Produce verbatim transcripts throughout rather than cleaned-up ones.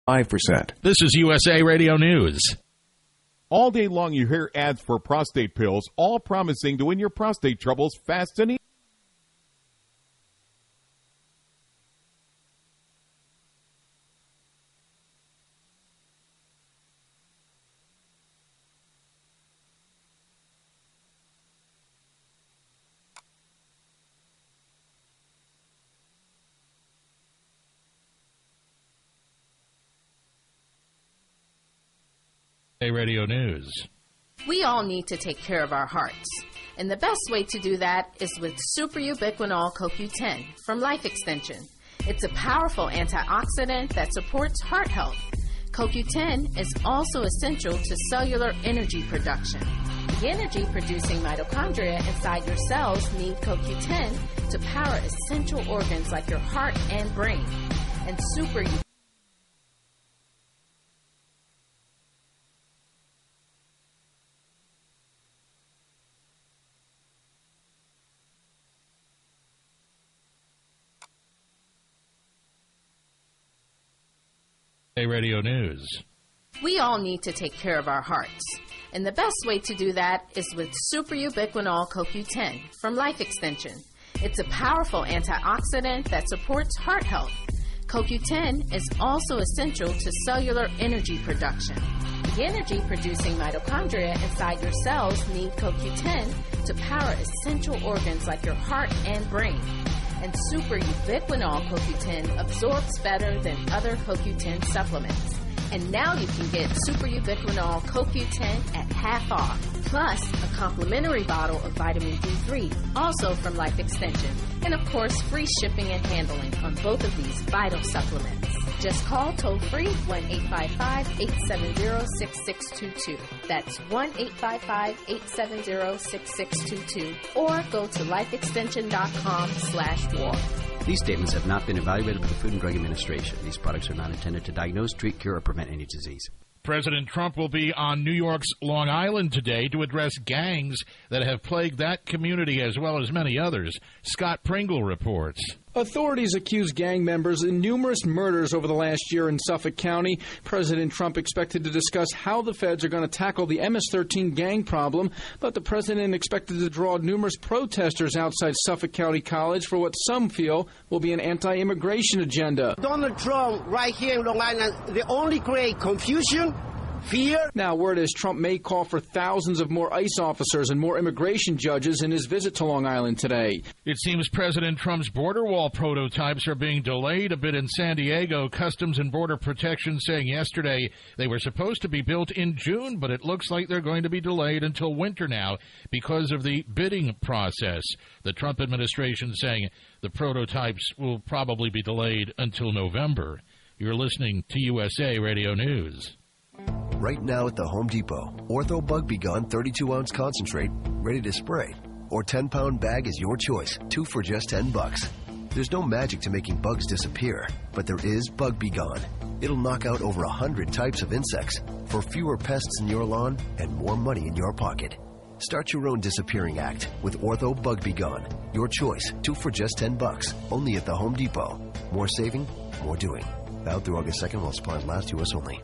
five percent. This is U S A Radio News. All day long you hear ads for prostate pills, all promising to win your prostate troubles fast and easy. Radio News. We all need to take care of our hearts, and the best way to do that is with Super Ubiquinol C O Q ten from Life Extension. It's a powerful antioxidant that supports heart health. C O Q ten is also essential to cellular energy production. The energy-producing mitochondria inside your cells need C O Q ten to power essential organs like your heart and brain. And Super Radio News. We all need to take care of our hearts, and the best way to do that is with Super Ubiquinol C O Q ten from Life Extension. It's a powerful antioxidant that supports heart health. C O Q ten is also essential to cellular energy production. The energy-producing mitochondria inside your cells need C O Q ten to power essential organs like your heart and brain. And Super Ubiquinol C O Q ten absorbs better than other C O Q ten supplements. And now you can get Super Ubiquinol C O Q ten at half off, plus a complimentary bottle of vitamin D three, also from Life Extension. And of course, free shipping and handling on both of these vital supplements. Just call toll-free one eight five five, eight seven zero, six six two two. That's one eight five five, eight seven zero, six six two two. Or go to lifeextension.com slash war. These statements have not been evaluated by the Food and Drug Administration. These products are not intended to diagnose, treat, cure, or prevent any disease. President Trump will be on New York's Long Island today to address gangs that have plagued that community as well as many others. Scott Pringle reports. Authorities accuse gang members in numerous murders over the last year in Suffolk County. President Trump expected to discuss how the feds are going to tackle the M S thirteen gang problem, but the president expected to draw numerous protesters outside Suffolk County College for what some feel will be an anti-immigration agenda. Donald Trump, right here in Long Island, they only create confusion, fear. Now, word is Trump may call for thousands of more ICE officers and more immigration judges in his visit to Long Island today. It seems President Trump's border wall prototypes are being delayed a bit in San Diego. Customs and Border Protection saying yesterday they were supposed to be built in June, but it looks like they're going to be delayed until winter now because of the bidding process. The Trump administration saying the prototypes will probably be delayed until November. You're listening to U S A Radio News. Right now at the Home Depot, Ortho Bug Be Gone thirty-two ounce concentrate, ready to spray, or ten pound bag is your choice, two for just ten bucks. There's no magic to making bugs disappear, but there is Bug Be Gone. It'll knock out over one hundred types of insects for fewer pests in your lawn and more money in your pocket. Start your own disappearing act with Ortho Bug Be Gone. Your choice, two for just ten bucks, only at the Home Depot. More saving, more doing. Out through August second while supplies last, U S only.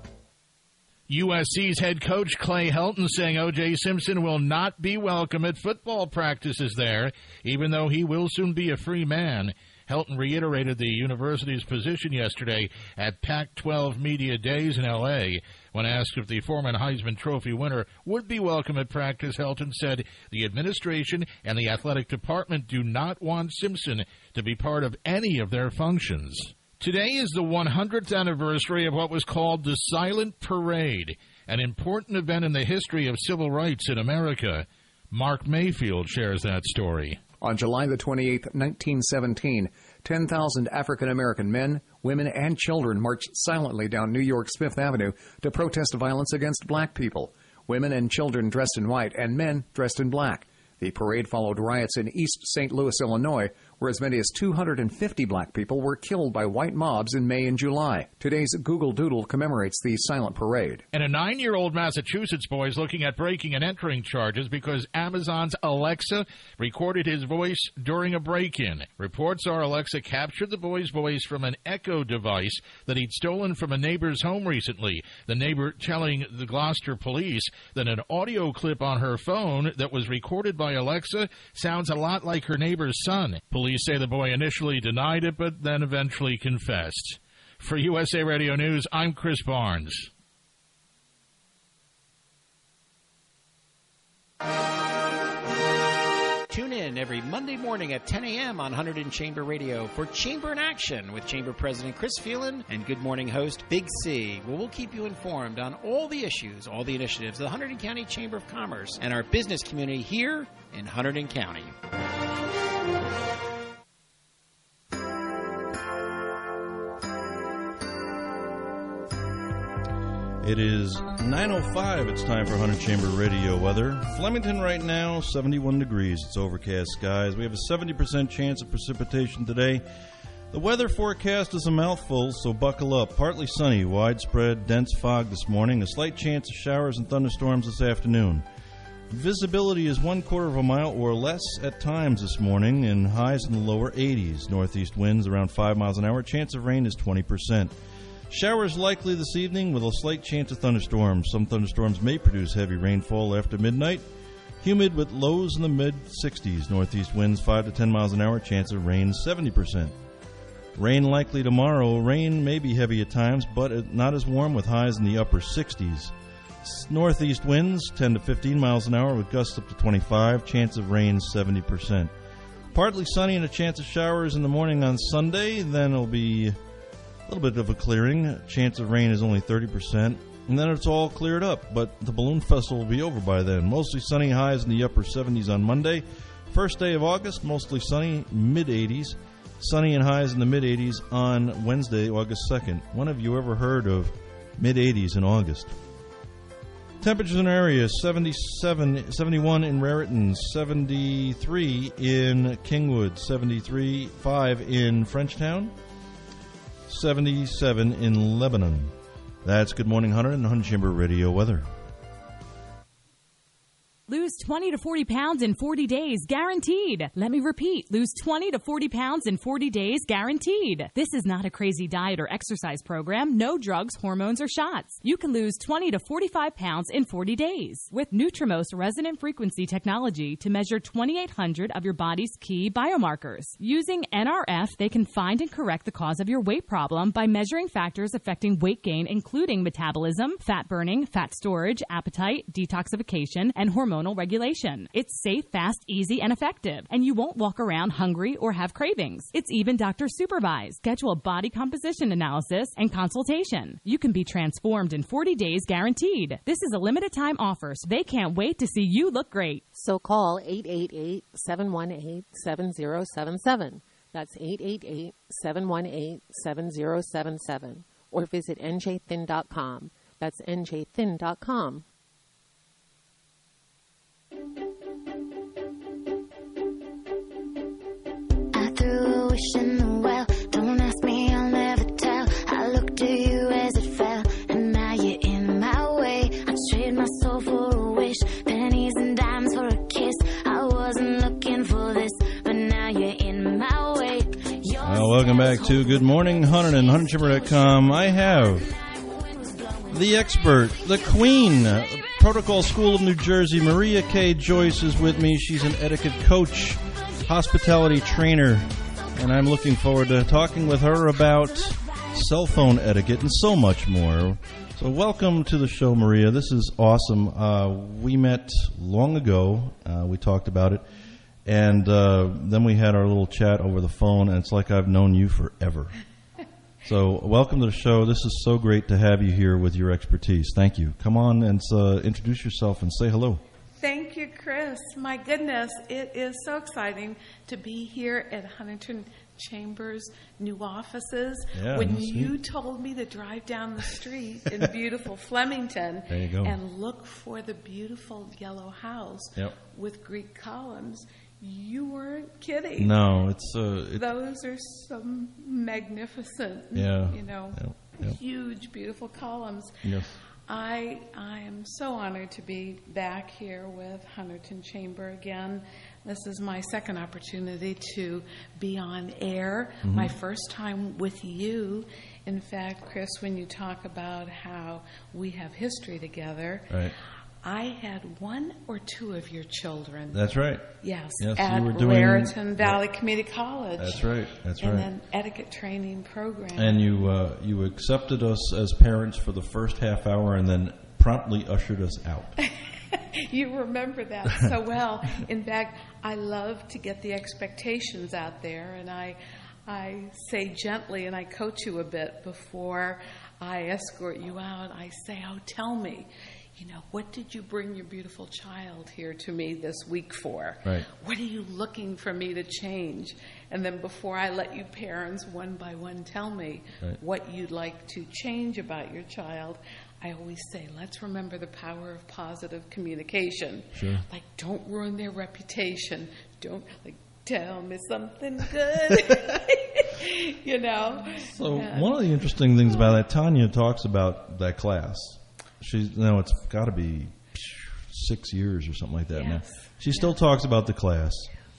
U S C's head coach Clay Helton saying O J. Simpson will not be welcome at football practices there, even though he will soon be a free man. Helton reiterated the university's position yesterday at Pac twelve Media Days in L A When asked if the former Heisman Trophy winner would be welcome at practice, Helton said the administration and the athletic department do not want Simpson to be part of any of their functions. Today is the one hundredth anniversary of what was called the Silent Parade, an important event in the history of civil rights in America. Mark Mayfield shares that story. On July the twenty-eighth, nineteen seventeen, ten thousand African-American men, women, and children marched silently down New York's Fifth Avenue to protest violence against black people. Women and children dressed in white and men dressed in black. The parade followed riots in East Saint Louis, Illinois, where as many as two hundred fifty black people were killed by white mobs in May and July. Today's Google Doodle commemorates the silent parade. And a nine-year-old Massachusetts boy is looking at breaking and entering charges because Amazon's Alexa recorded his voice during a break-in. Reports are Alexa captured the boy's voice from an Echo device that he'd stolen from a neighbor's home recently. The neighbor telling the Gloucester police that an audio clip on her phone that was recorded by Alexa sounds a lot like her neighbor's son. Police say the boy initially denied it, but then eventually confessed. For U S A Radio News, I'm Chris Barnes. Tune in every Monday morning at ten a.m. on Hunterdon Chamber Radio for Chamber in Action with Chamber President Chris Phelan and Good Morning host Big C, where we'll keep you informed on all the issues, all the initiatives of the Hunterdon County Chamber of Commerce and our business community here in Hunterdon County. It is nine oh five. It's time for Hunterdon Chamber Radio weather. Flemington right now, seventy-one degrees. It's overcast skies. We have a seventy percent chance of precipitation today. The weather forecast is a mouthful, so buckle up. Partly sunny, widespread, dense fog this morning. A slight chance of showers and thunderstorms this afternoon. Visibility is one quarter of a mile or less at times this morning, and highs in the lower eighties. Northeast winds around five miles an hour. Chance of rain is twenty percent. Showers likely this evening with a slight chance of thunderstorms. Some thunderstorms may produce heavy rainfall after midnight. Humid with lows in the mid-sixties. Northeast winds five to ten miles an hour. Chance of rain seventy percent. Rain likely tomorrow. Rain may be heavy at times, but not as warm with highs in the upper sixties. Northeast winds ten to fifteen miles an hour with gusts up to twenty-five. Chance of rain seventy percent. Partly sunny and a chance of showers in the morning on Sunday. Then it'll be a little bit of a clearing. Chance of rain is only thirty percent. And then it's all cleared up, but the Balloon Festival will be over by then. Mostly sunny, highs in the upper seventies on Monday. First day of August, mostly sunny, mid-eighties. Sunny and highs in the mid-eighties on Wednesday, August second. When have you ever heard of mid-eighties in August? Temperatures in area, seventy-seven, seventy-one in Raritan, seventy-three in Kingwood, seventy-three point five in Frenchtown, seventy-seven in Lebanon. That's Good Morning Hunter and Hunterdon Chamber Radio weather. Lose twenty to forty pounds in forty days, guaranteed. Let me repeat, lose twenty to forty pounds in forty days, guaranteed. This is not a crazy diet or exercise program. No drugs, hormones, or shots. You can lose twenty to forty-five pounds in forty days with Nutrimost resonant frequency technology to measure twenty-eight hundred of your body's key biomarkers. Using N R F, they can find and correct the cause of your weight problem by measuring factors affecting weight gain, including metabolism, fat burning, fat storage, appetite, detoxification, and hormone regulation. It's safe, fast, easy, and effective, and you won't walk around hungry or have cravings. It's even doctor supervised. Schedule a body composition analysis and consultation. You can be transformed in forty days, guaranteed. This is a limited time offer, so they can't wait to see you look great. So call eight eight eight, seven one eight, seven zero seven seven. That's eight eight eight, seven one eight, seven zero seven seven. Or visit N J thin dot com. That's N J thin dot com. I threw a wish in the well. Don't ask me, I'll never tell. I looked to you as it fell, and now you're in my way. I trade my soul for a wish, pennies and dimes for a kiss. I wasn't looking for this, but now you're in my way. Uh, welcome back to Good Morning Hunter and Hunterdon Chamber dot com. I have the expert, the queen, Protocol School of New Jersey, Maria K. Joyce is with me. She's an etiquette coach, hospitality trainer, and I'm looking forward to talking with her about cell phone etiquette and so much more. So welcome to the show, Maria. This is awesome. Uh, we met long ago. Uh, we talked about it. And uh, then we had our little chat over the phone, and it's like I've known you forever. So welcome to the show. This is so great to have you here with your expertise. Thank you. Come on and uh, introduce yourself and say hello. Thank you, Chris. My goodness, it is so exciting to be here at Hunterdon Chambers' new offices. Yeah, when that's you neat. told me to drive down the street in beautiful Flemington There you go. and look for the beautiful yellow house Yep. with Greek columns, you weren't kidding. No, it's uh, it, those are some magnificent, yeah, you know, yeah, yeah. huge, beautiful columns. Yes. I I am so honored to be back here with Hunterdon Chamber again. This is my second opportunity to be on air. Mm-hmm. My first time with you. In fact, Chris, when you talk about how we have history together, right. I had one or two of your children. That's right. Yes, yes at you were doing, Raritan Valley Community College. That's right. That's and right. And then etiquette training program. And you uh, you accepted us as parents for the first half hour, and then promptly ushered us out. You remember that so well. In fact, I love to get the expectations out there, and I I say gently, and I coach you a bit before I escort you out. I say, "Oh, tell me. You know, what did you bring your beautiful child here to me this week for? Right. What are you looking for me to change?" And then before I let you parents one by one tell me right. what you'd like to change about your child, I always say, let's remember the power of positive communication. Sure. Like, don't ruin their reputation. Don't, like, tell me something good. You know? So yeah. one of the interesting things about that, Tanya talks about that class. She's, you know, it's got to be six years or something like that yes. now. She still yes. talks about the class.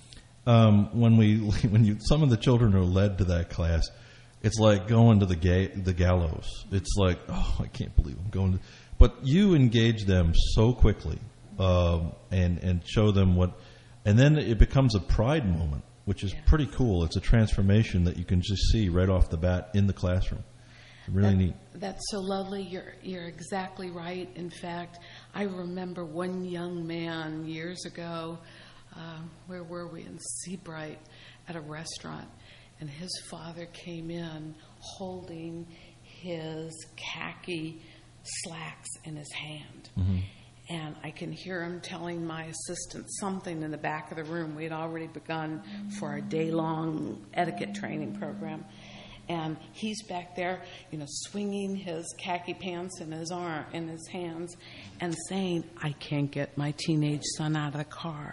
Um, when we, when you, some of the children are led to that class, it's like going to the ga- the gallows. It's like, oh, I can't believe I'm going to. But you engage them so quickly, um, and and show them what, and then it becomes a pride moment, which is yes. pretty cool. It's a transformation that you can just see right off the bat in the classroom. Really that, neat. That's so lovely. You're you're exactly right. In fact, I remember one young man years ago. Uh, where were we? In Seabright, at a restaurant, and his father came in holding his khaki slacks in his hand. Mm-hmm. And I can hear him telling my assistant something in the back of the room. We had already begun for our day-long etiquette training program. And he's back there, you know, swinging his khaki pants in his arm, in his hands, and saying, "I can't get my teenage son out of the car."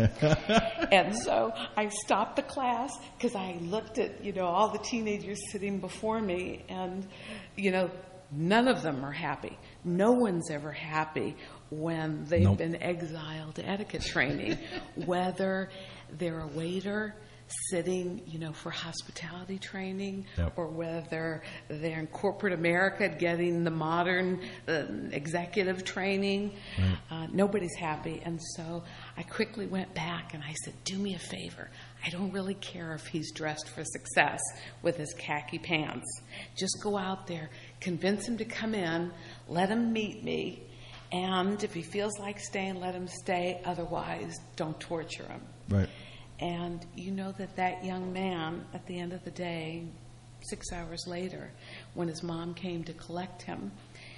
And so I stopped the class because I looked at, you know, all the teenagers sitting before me, and, you know, none of them are happy. No one's ever happy when they've nope. been exiled to etiquette training, whether they're a waiter sitting, you know, for hospitality training, yep. or whether they're in corporate America getting the modern uh, executive training. Right. Uh, nobody's happy. And so I quickly went back and I said, do me a favor. I don't really care if he's dressed for success with his khaki pants. Just go out there, convince him to come in, let him meet me, and if he feels like staying, let him stay. Otherwise, don't torture him. Right. And you know that that young man, at the end of the day, six hours later, when his mom came to collect him,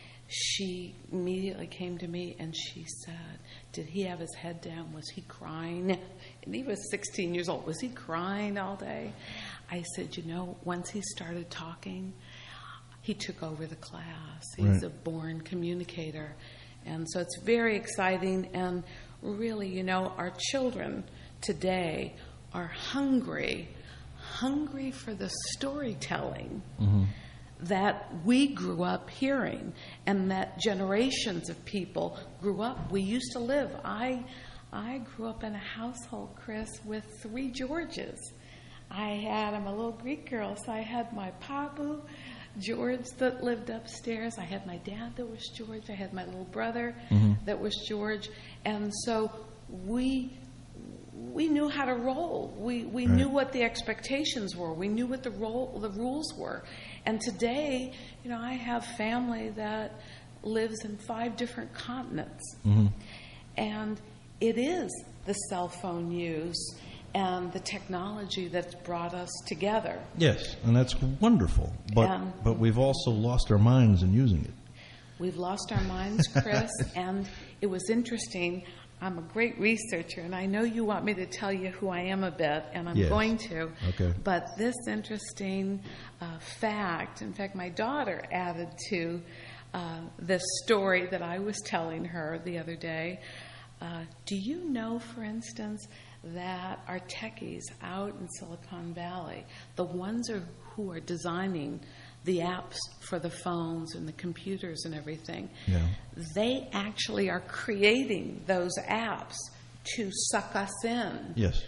she immediately came to me and she said, did he have his head down? Was he crying? And he was sixteen years old. Was he crying all day? I said, you know, once he started talking, he took over the class. He's right. a born communicator. And so it's very exciting. And really, you know, our children today are hungry, hungry for the storytelling mm-hmm. that we grew up hearing and that generations of people grew up. We used to live. I, I grew up in a household, Chris, with three Georges. I had, I'm a little Greek girl, so I had my Pabu, George, that lived upstairs. I had my dad that was George. I had my little brother mm-hmm. that was George. And so we we knew how to roll. We we right. knew what the expectations were. We knew what the role the rules were. And today, you know, I have family that lives in five different continents. Mm-hmm. And it is the cell phone use and the technology that's brought us together. Yes, and that's wonderful. But Um, but we've also lost our minds in using it. We've lost our minds, Chris, and it was interesting. I'm a great researcher, and I know you want me to tell you who I am a bit, and I'm Yes. going to. Okay. But this interesting uh, fact, in fact, my daughter added to uh, this story that I was telling her the other day. Uh, do you know, for instance, that are techies out in Silicon Valley, the ones are, who are designing the apps for the phones and the computers and everything, Yeah. they actually are creating those apps to suck us in, Yes.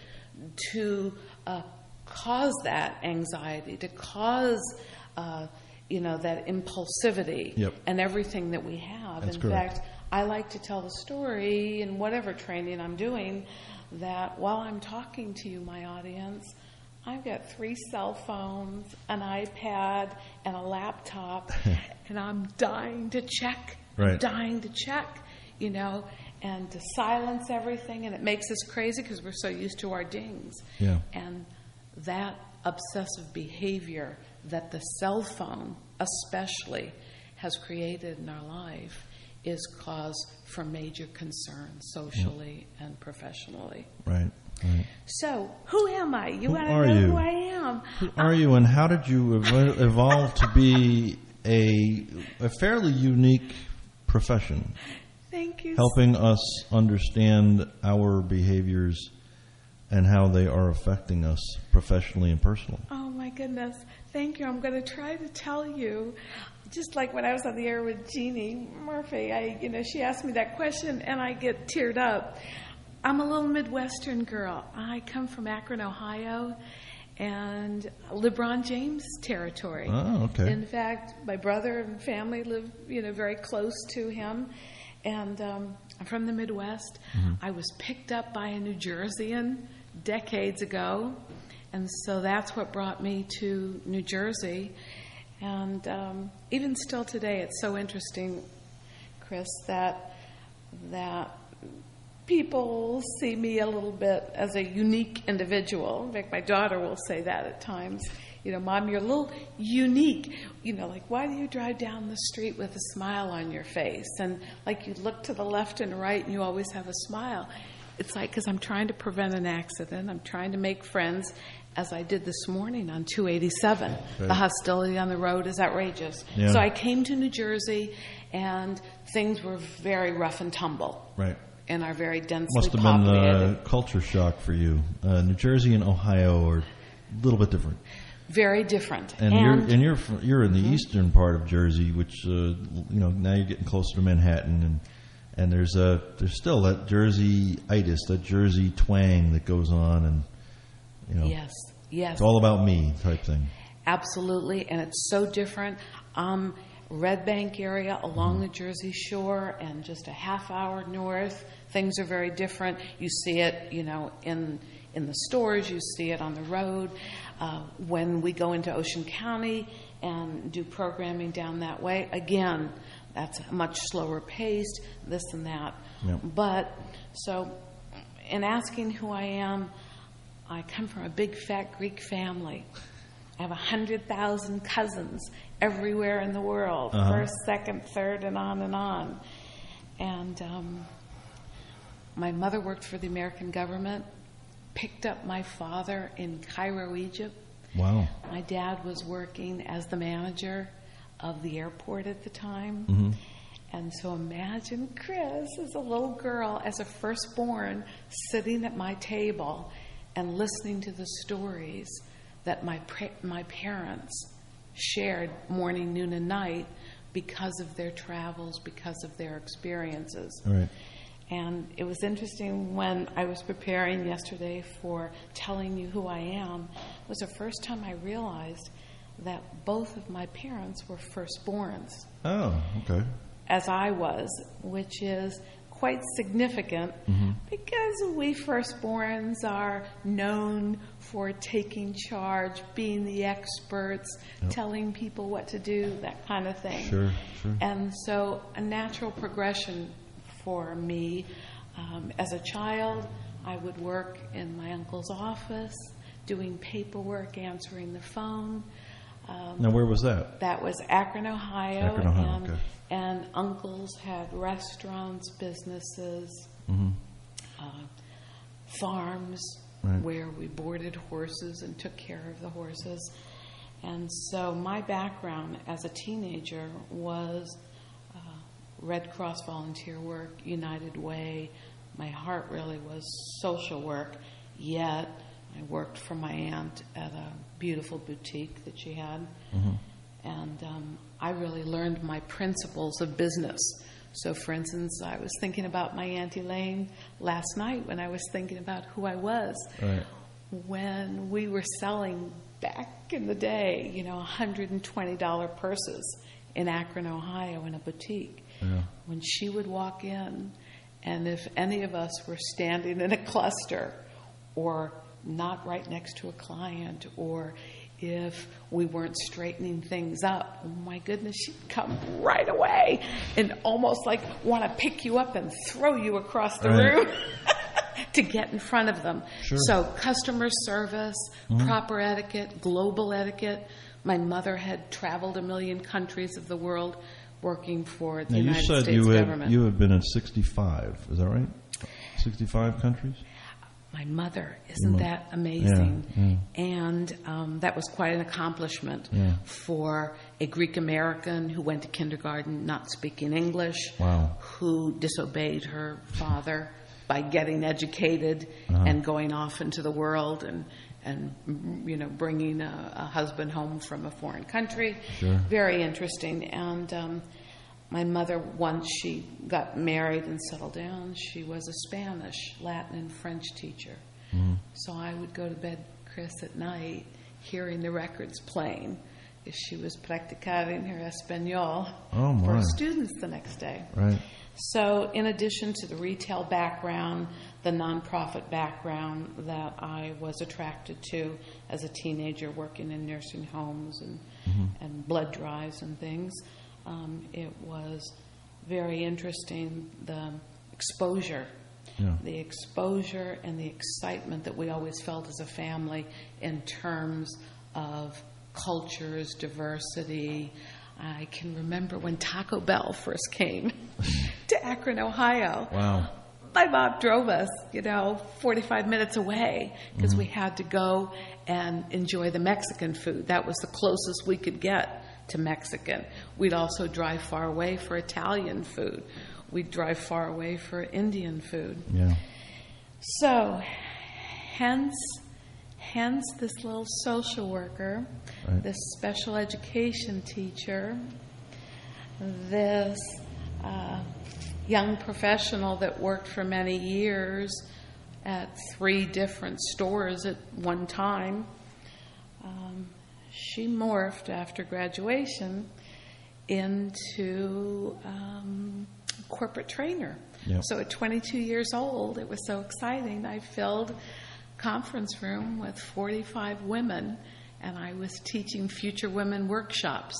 to uh, cause that anxiety, to cause uh, you know, that impulsivity Yep. and everything that we have. That's in correct. fact, I like to tell the story in whatever training I'm doing that while I'm talking to you, my audience, I've got three cell phones, an iPad, and a laptop, and I'm dying to check, Right. dying to check, you know, and to silence everything, and it makes us crazy because we're so used to our dings. Yeah. And that obsessive behavior that the cell phone especially has created in our life is cause for major concern socially and professionally. Right. Right. So, who am I? You Who want to are know you? who I am? Who are you, and how did you ev- evolve to be a a fairly unique profession? Thank you. Helping us understand our behaviors and how they are affecting us professionally and personally. Oh my goodness. Thank you. I'm going to try to tell you. Just like when I was on the air with Jeannie Murphy, I, you know, she asked me that question and I get teared up. I'm a little Midwestern girl. I come from Akron, Ohio, and LeBron James territory. Oh, okay. In fact, my brother and family live, you know, very close to him. And um, I'm from the Midwest. Mhm. I was picked up by a New Jerseyan decades ago, and so that's what brought me to New Jersey. And um, even still today, it's so interesting, Chris, that that people see me a little bit as a unique individual. In fact, my daughter will say that at times. You know, Mom, you're a little unique. You know, like, why do you drive down the street with a smile on your face? And, like, you look to the left and right and you always have a smile. It's like, because I'm trying to prevent an accident. I'm trying to make friends, as I did this morning on two eighty-seven. Okay. The hostility on the road is outrageous. Yeah. So I came to New Jersey, and things were very rough and tumble Right. in our very densely Must have populated. been a culture shock for you. Uh, New Jersey and Ohio are a little bit different. Very different. And, you're and you're fr- you're in the eastern part of Jersey, which uh, you know now you're getting closer to Manhattan, and and there's a there's still that Jersey-itis, that Jersey twang that goes on, and you know, Yes, yes. it's all about me type thing. Absolutely, and it's so different. Um, Red Bank area along the Jersey Shore and just a half hour north, things are very different. You see it, you know, in in the stores, you see it on the road. Uh, when we go into Ocean County and do programming down that way, again, that's much slower paced, this and that. Yep. But, so, in asking who I am, I come from a big fat Greek family. I have one hundred thousand cousins everywhere in the world, Uh-huh. first, second, third, and on and on. And um, my mother worked for the American government, picked up my father in Cairo, Egypt. Wow. My dad was working as the manager of the airport at the time. Mhm. And so imagine Chris as a little girl, as a firstborn, sitting at my table and listening to the stories that my pra- my parents shared morning, noon, and night because of their travels, because of their experiences. All right. And it was interesting when I was preparing yesterday for telling you who I am. It was the first time I realized that both of my parents were firstborns, Oh, okay. as I was, which is quite significant Mhm. because we firstborns are known for taking charge, being the experts, Yep. telling people what to do, that kind of thing. Sure, sure. And so a natural progression for me. Um, as a child, I would work in my uncle's office, doing paperwork, answering the phone. Um, Now, where was that? That was Akron, Ohio. Akron, Ohio, and, okay. and uncles had restaurants, businesses, Mhm. uh, farms, Right. where we boarded horses and took care of the horses. And so my background as a teenager was uh, Red Cross volunteer work, United Way. My heart really was social work. yet I worked for my aunt at a beautiful boutique that she had. Mm-hmm. And um, I really learned my principles of business. So, for instance, I was thinking about my Aunt Elaine last night when I was thinking about who I was. Right. When we were selling back in the day, you know, one hundred twenty dollars purses in Akron, Ohio, in a boutique. Yeah. When she would walk in, and if any of us were standing in a cluster or not right next to a client, or if we weren't straightening things up, oh my goodness, she'd come right away and almost like want to pick you up and throw you across the right. room to get in front of them. Sure. So customer service, Mm-hmm. proper etiquette, global etiquette. My mother had traveled a million countries of the world working for the now, United you said States you had, government. you had been in sixty-five, is that right? sixty-five countries? My mother, isn't mother. that amazing? Yeah, yeah. And um, that was quite an accomplishment Yeah. for a Greek American who went to kindergarten not speaking English, Wow. who disobeyed her father by getting educated Uh-huh. and going off into the world and, and you know, bringing a, a husband home from a foreign country. Sure. Very interesting. And um, my mother, once she got married and settled down, she was a Spanish, Latin, and French teacher. Mm. So I would go to bed, Chris, at night, hearing the records playing, as she was practicando her Espanol Oh, my. for students the next day. Right. So in addition to the retail background, the nonprofit background that I was attracted to as a teenager working in nursing homes and, Mm-hmm. and blood drives and things, um, it was very interesting, the exposure. Yeah. The exposure and the excitement that we always felt as a family in terms of cultures, diversity. I can remember when Taco Bell first came to Akron, Ohio. Wow. My mom drove us, you know, forty-five minutes away because Mm-hmm. we had to go and enjoy the Mexican food. That was the closest we could get to Mexican. We'd also drive far away for Italian food. We'd drive far away for Indian food. Yeah. So, hence, hence this little social worker, Right. this special education teacher, this uh, young professional that worked for many years at three different stores at one time. Um, she morphed after graduation into um, corporate trainer. Yep. So at twenty-two years old, it was so exciting. I filled a conference room with forty-five women, and I was teaching Future Women workshops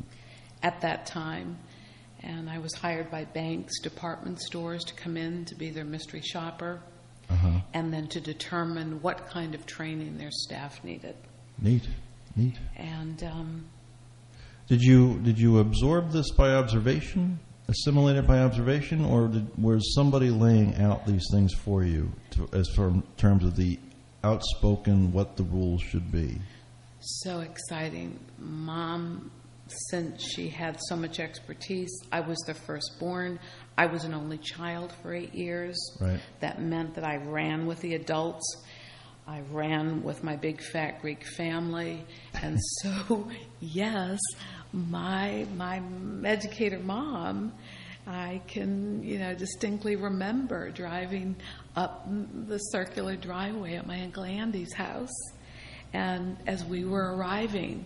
at that time. And I was hired by banks, department stores to come in to be their mystery shopper, Uh-huh. and then to determine what kind of training their staff needed. Neat. Neat. And um, Did you did you absorb this by observation, assimilate it by observation, or did, was somebody laying out these things for you to, as for in terms of the outspoken what the rules should be? so exciting. Mom, since she had so much expertise, I was the firstborn. I was an only child for eight years. Right. That meant that I ran with the adults. I ran with my big fat Greek family. And so, yes, my my educator mom, I can, you know, distinctly remember driving up the circular driveway at my Uncle Andy's house. And as we were arriving,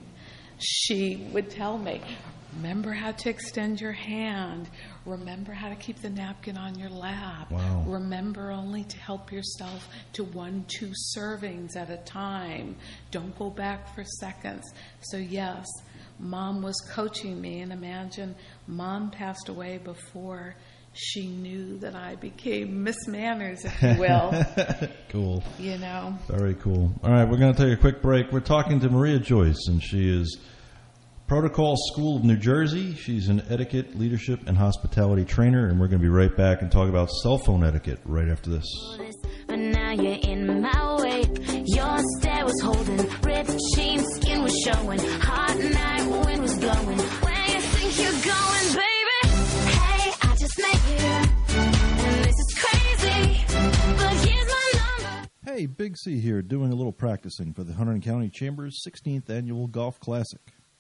she would tell me, remember how to extend your hand. Remember how to keep the napkin on your lap. Wow. Remember only to help yourself to one, two servings at a time. Don't go back for seconds. So yes, Mom was coaching me, and imagine Mom passed away before she knew that I became Miss Manners, if you will. Cool. You know. Very cool. All right, we're going to take a quick break. We're talking to Maria Joyce, and she is Protocol School of New Jersey. She's an etiquette, leadership, and hospitality trainer, and we're going to be right back and talk about cell phone etiquette right after this. But now you're in my way. Your stare was holding, ripped jeans, skin was showing, hot night, wind was blowing. Where you think you're going, baby? Hey, I just met you, and this is crazy, but here's my number. Hey, Hey, Big C here, doing a little practicing for the Hunterdon County Chamber's sixteenth Annual Golf Classic.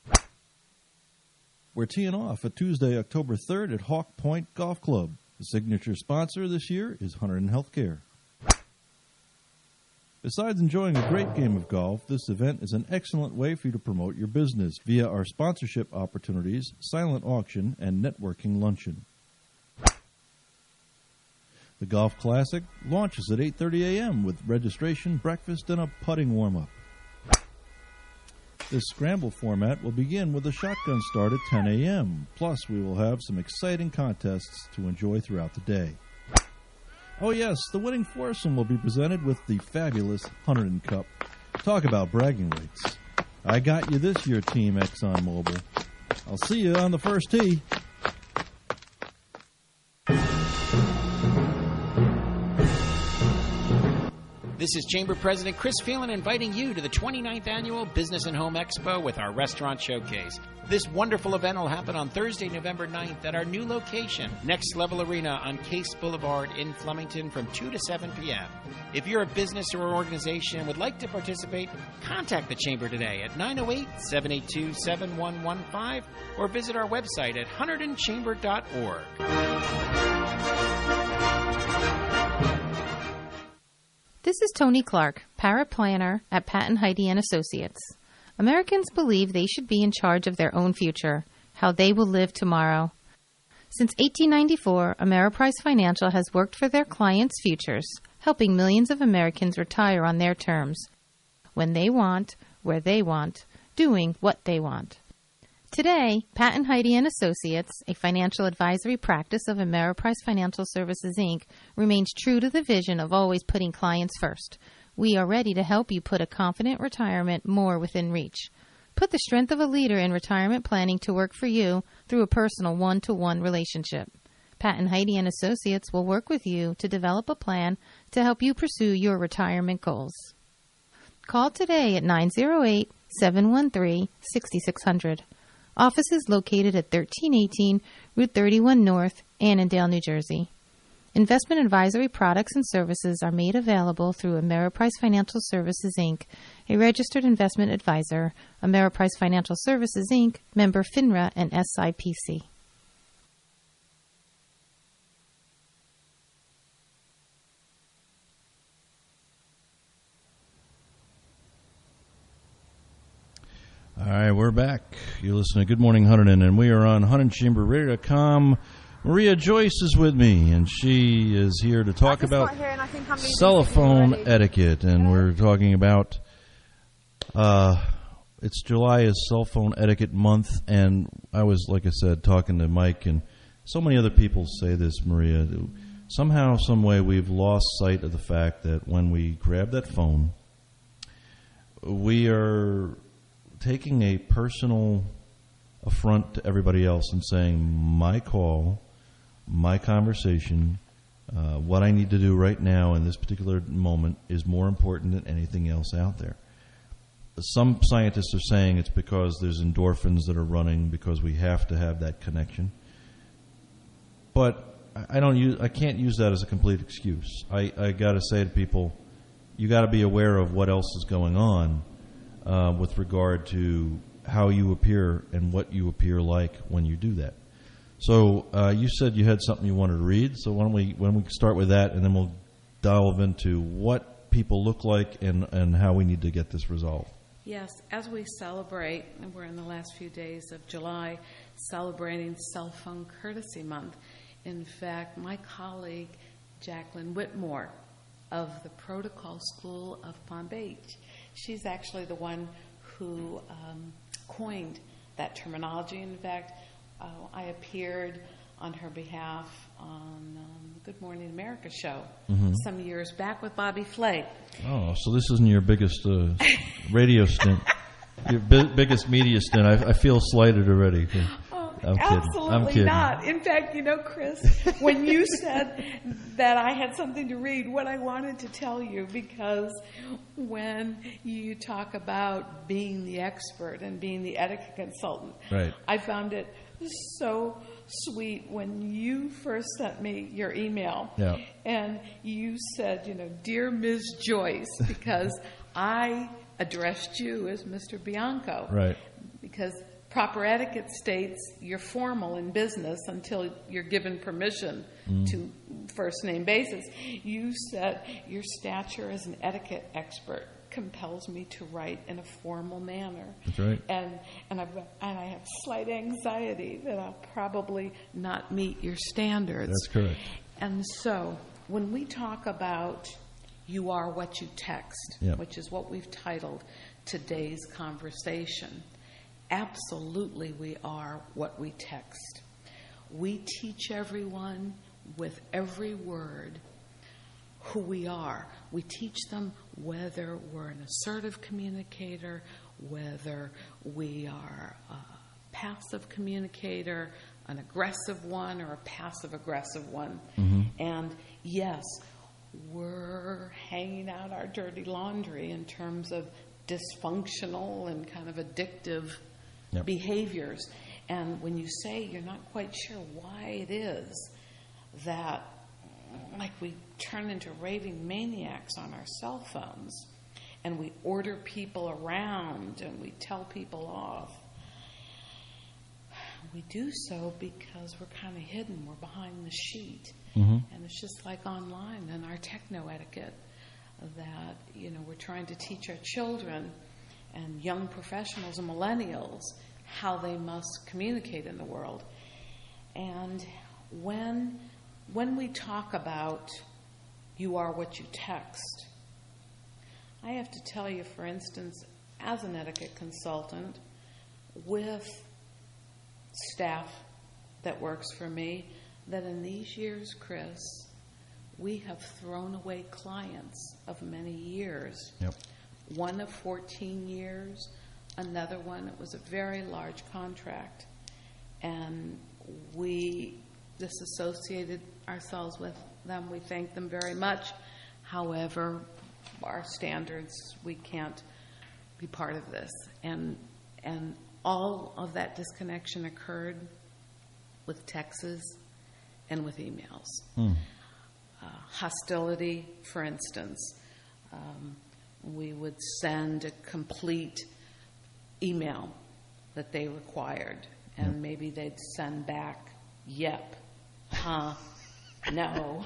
We're teeing off at Tuesday, October third at Hawk Point Golf Club. The signature sponsor this year is Hunterdon Healthcare. Besides enjoying a great game of golf, this event is an excellent way for you to promote your business via our sponsorship opportunities, silent auction, and networking luncheon. The Golf Classic launches at eight thirty a.m. with registration, breakfast, and a putting warm-up. This scramble format will begin with a shotgun start at ten a.m. Plus, we will have some exciting contests to enjoy throughout the day. Oh yes, the winning foursome will be presented with the fabulous Hunterdon Cup. Talk about bragging rights. I got you this year, Team ExxonMobil. I'll see you on the first tee. This is Chamber President Chris Phelan inviting you to the twenty-ninth Annual Business and Home Expo with our Restaurant Showcase. This wonderful event will happen on Thursday, November ninth at our new location, Next Level Arena on Case Boulevard in Flemington from two to seven p.m. If you're a business or organization and would like to participate, contact the Chamber today at nine oh eight, seven eight two, seven one one five or visit our website at hunterdon chamber dot org. This is Tony Clark, paraplanner at Patton Heidi and Associates. Americans believe they should be in charge of their own future, how they will live tomorrow. Since eighteen ninety-four, Ameriprise Financial has worked for their clients' futures, helping millions of Americans retire on their terms, when they want, where they want, doing what they want. Today, Patton Heidi and Associates, a financial advisory practice of Ameriprise Financial Services, Incorporated, remains true to the vision of always putting clients first. We are ready to help you put a confident retirement more within reach. Put the strength of a leader in retirement planning to work for you through a personal one-to-one relationship. Patton Heidi and Associates will work with you to develop a plan to help you pursue your retirement goals. Call today at nine oh eight, seven one three, six six zero zero. Office is located at thirteen eighteen Route thirty-one North, Annandale, New Jersey. Investment advisory products and services are made available through Ameriprise Financial Services, Incorporated, a registered investment advisor, Ameriprise Financial Services, Incorporated, member FINRA and S I P C. All right, we're back. You're listening to Good Morning Hunterdon, and we are on Hunterdon Chamber Radio dot com. Maria Joyce is with me, and she is here to talk about cell phone etiquette. And we're talking about, uh, it's July is Cell Phone Etiquette Month, and I was, like I said, talking to Mike, and so many other people say this, Maria. Somehow, some way, we've lost sight of the fact that when we grab that phone, we are taking a personal affront to everybody else and saying, my call, my conversation, uh, what I need to do right now in this particular moment is more important than anything else out there. Some scientists are saying it's because there's endorphins that are running because we have to have that connection. But I don't use, I can't use that as a complete excuse. I, I got to say to people, you got to be aware of what else is going on Uh, with regard to how you appear and what you appear like when you do that. So uh, you said you had something you wanted to read. So why don't we why don't we start with that, and then we'll delve into what people look like and, and how we need to get this resolved. Yes, as we celebrate, and we're in the last few days of July, celebrating Cell Phone Courtesy Month. In fact, my colleague Jacqueline Whitmore of the Protocol School of Palm Beach, she's actually the one who um, coined that terminology. In fact, uh, I appeared on her behalf on um, Good Morning America show mm-hmm. some years back with Bobby Flay. Oh, so this isn't your biggest uh, radio stint, your bi- biggest media stint. I, I feel slighted already. I'm Absolutely kidding. I'm kidding. not. In fact, you know, Chris, when you said that I had something to read, what I wanted to tell you, because when you talk about being the expert and being the etiquette consultant, right. I found it so sweet when you first sent me your email. Yeah. And you said, you know, "Dear Miz Joyce," because I addressed you as Mister Bianco. Right. Because proper etiquette states you're formal in business until you're given permission Mm. to first name basis. You said your stature as an etiquette expert compels me to write in a formal manner. That's right. And and, I've, and I have slight anxiety that I'll probably not meet your standards. That's correct. And so when we talk about you are what you text, Yep. which is what we've titled today's conversation, absolutely we are what we text. We teach everyone with every word who we are. We teach them whether we're an assertive communicator, whether we are a passive communicator, an aggressive one, or a passive-aggressive one. Mm-hmm. And yes, we're hanging out our dirty laundry in terms of dysfunctional and kind of addictive Yep. behaviors. And when you say you're not quite sure why it is that, like, we turn into raving maniacs on our cell phones and we order people around and we tell people off, we do so because we're kind of hidden. We're behind the sheet. Mm-hmm. And it's just like online and our techno etiquette that, you know, we're trying to teach our children and young professionals and millennials how they must communicate in the world. And when when we talk about you are what you text, I have to tell you, for instance, as an etiquette consultant with staff that works for me, that in these years, Chris, we have thrown away clients of many years. Yep. One of fourteen years, another one, it was a very large contract. And we disassociated ourselves with them. We thank them very much. However, our standards, we can't be part of this. And and all of that disconnection occurred with texts and with emails. Hmm. Uh, hostility, for instance. Um, we would send a complete email that they required, and Yep. maybe they'd send back, yep, huh, no.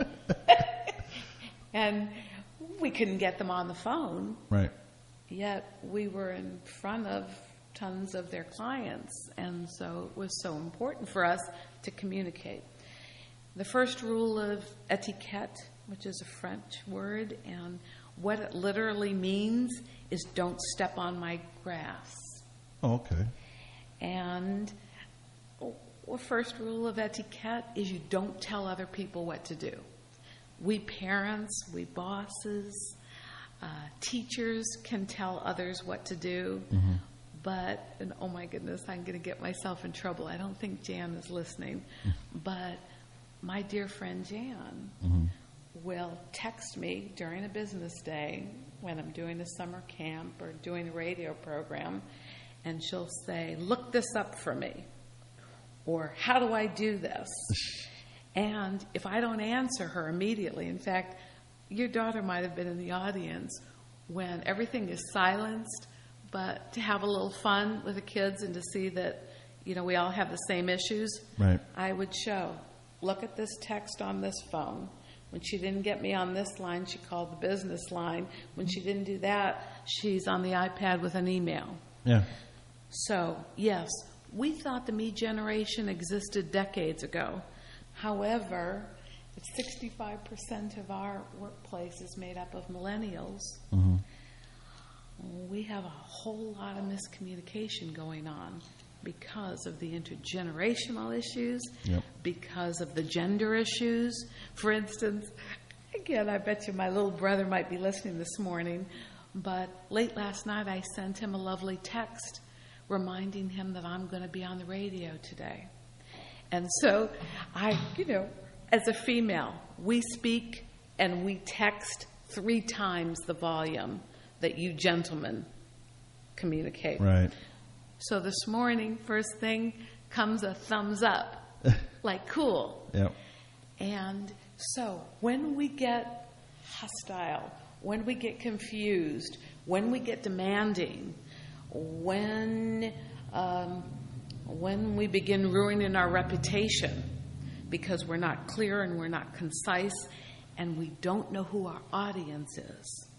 And we couldn't get them on the phone, Right. yet we were in front of tons of their clients, and so it was so important for us to communicate. The first rule of etiquette, which is a French word, and what it literally means is don't step on my grass. Oh, okay. And the first rule of etiquette is you don't tell other people what to do. We parents, we bosses, uh, teachers can tell others what to do. Mm-hmm. But, and oh my goodness, I'm going to get myself in trouble. I don't think Jan is listening. But my dear friend Jan Mm-hmm. will text me during a business day when I'm doing a summer camp or doing a radio program, and she'll say, look this up for me, or how do I do this? And if I don't answer her immediately, in fact, your daughter might have been in the audience when everything is silenced, but to have a little fun with the kids and to see that, you know, we all have the same issues, Right. I would show, look at this text on this phone. When she didn't get me on this line, she called the business line. When she didn't do that, she's on the iPad with an email. Yeah. So, yes, we thought the me generation existed decades ago. However, if sixty-five percent of our workplace is made up of millennials, Mm-hmm. we have a whole lot of miscommunication going on because of the intergenerational issues, Yep. because of the gender issues. For instance, again, I bet you my little brother might be listening this morning, but late last night I sent him a lovely text reminding him that I'm going to be on the radio today. And so I, you know, as a female, we speak and we text three times the volume that you gentlemen communicate. Right. So this morning, first thing, comes a thumbs up. like cool. Yep. And so when we get hostile, when we get confused, when we get demanding, when um, when we begin ruining our reputation because we're not clear and we're not concise and we don't know who our audience is,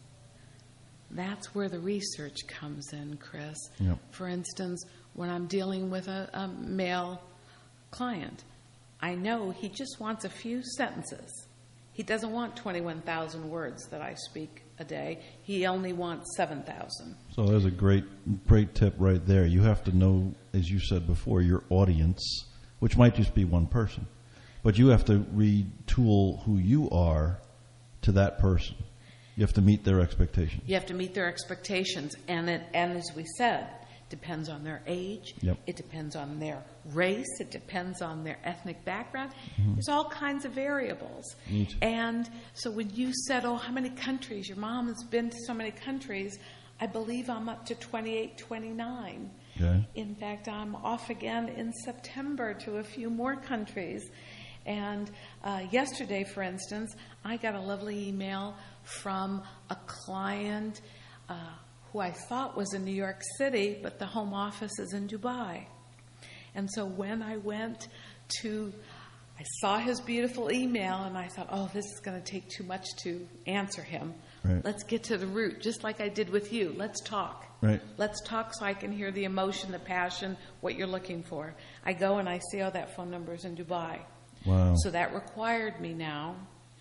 that's where the research comes in, Chris. Yep. For instance, when I'm dealing with a, a male client, I know he just wants a few sentences. He doesn't want twenty-one thousand words that I speak a day. He only wants seven thousand. So there's a great, great tip right there. You have to know, as you said before, your audience, which might just be one person, but you have to retool who you are to that person. You have to meet their expectations. You have to meet their expectations, and it, and as we said, depends on their age. Yep. It depends on their race. It depends on their ethnic background. Mhm. There's all kinds of variables. Neat. And so when you said, oh, how many countries? Your mom has been to so many countries. I believe I'm up to twenty-eight, twenty-nine. Okay. In fact, I'm off again in September to a few more countries. And uh, yesterday, for instance, I got a lovely email from a client uh, who I thought was in New York City, but the home office is in Dubai. And so when I went to, I saw his beautiful email, and I thought, oh, this is going to take too much to answer him. Right. Let's get to the root, just like I did with you. Let's talk. Right. Let's talk so I can hear the emotion, the passion, what you're looking for. I go and I see, oh, that phone number is in Dubai. Wow. So that required me now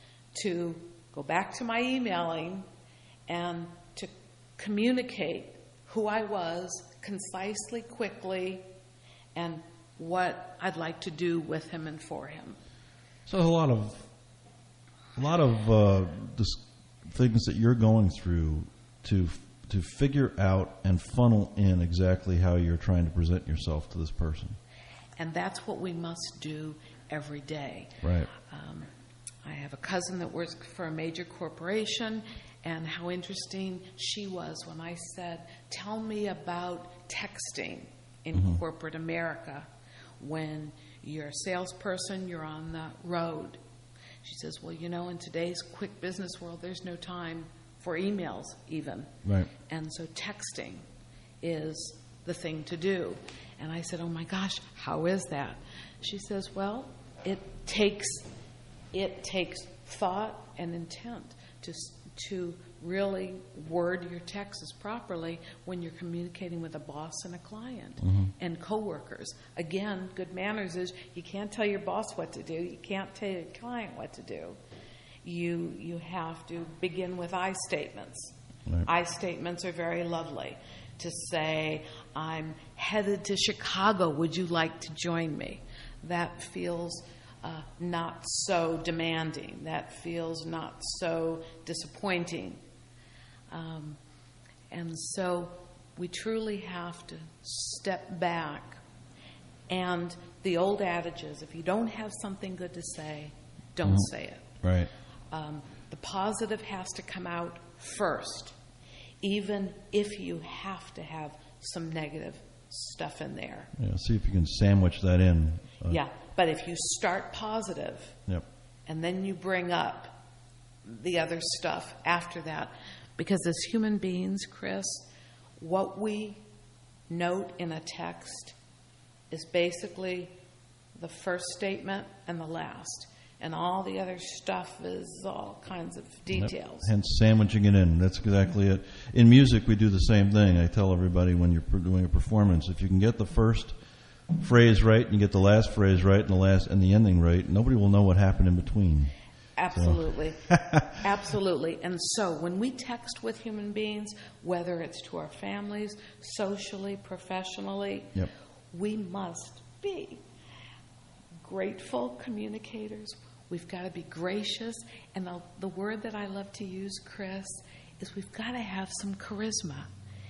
to go back to my emailing and to communicate who I was concisely, quickly, and what I'd like to do with him and for him. So a lot of a lot of uh, dis- things that you're going through to to figure out and funnel in exactly how you're trying to present yourself to this person. And that's what we must do every day. Right. Um, I have a cousin that works for a major corporation, and how interesting she was when I said, tell me about texting in Mhm. corporate America when you're a salesperson, you're on the road. She says, well, you know, in today's quick business world, there's no time for emails even. Right. And so texting is the thing to do. And I said, oh my gosh, how is that? She says, well, it takes it takes thought and intent to to really word your texts properly when you're communicating with a boss and a client Mhm. and coworkers. Again, good manners is you can't tell your boss what to do. You can't tell your client what to do. You you have to begin with I statements. Right. I statements are very lovely. To say, I'm headed to Chicago. Would you like to join me? That feels uh, not so demanding. That feels not so disappointing. Um, and so we truly have to step back. And the old adage is, if you don't have something good to say, don't Mhm. say it. Right. Um, the positive has to come out first, even if you have to have some negative stuff in there. Yeah. See if you can sandwich that in. Uh, Yeah, but if you start positive Yep. and then you bring up the other stuff after that, because as human beings, Chris, what we note in a text is basically the first statement and the last. And all the other stuff is all kinds of details. Yep. Hence sandwiching it in. That's exactly it. In music, we do the same thing. I tell everybody when you're doing a performance, if you can get the first phrase right and you get the last phrase right and the last and the ending right, nobody will know what happened in between. Absolutely. Absolutely. And so when we text with human beings, whether it's to our families, socially, professionally, Yep. we must be grateful communicators. We've got to be gracious. And the, the word that I love to use, Chris, is we've got to have some charisma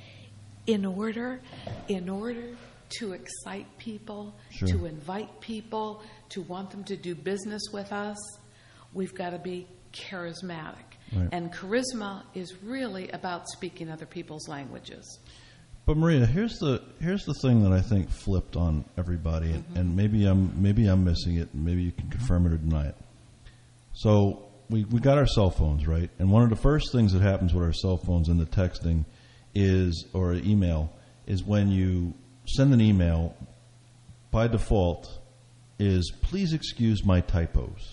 in order, in order to excite people, Sure. to invite people, to want them to do business with us. We've got to be charismatic. Right. And charisma is really about speaking other people's languages. But Maria, here's the here's the thing that I think flipped on everybody, and, Mm-hmm. and maybe I'm maybe I'm missing it, and maybe you can confirm it or deny it. So we we got our cell phones, right? And one of the first things that happens with our cell phones and the texting is, or email, is when you send an email, by default, is please excuse my typos.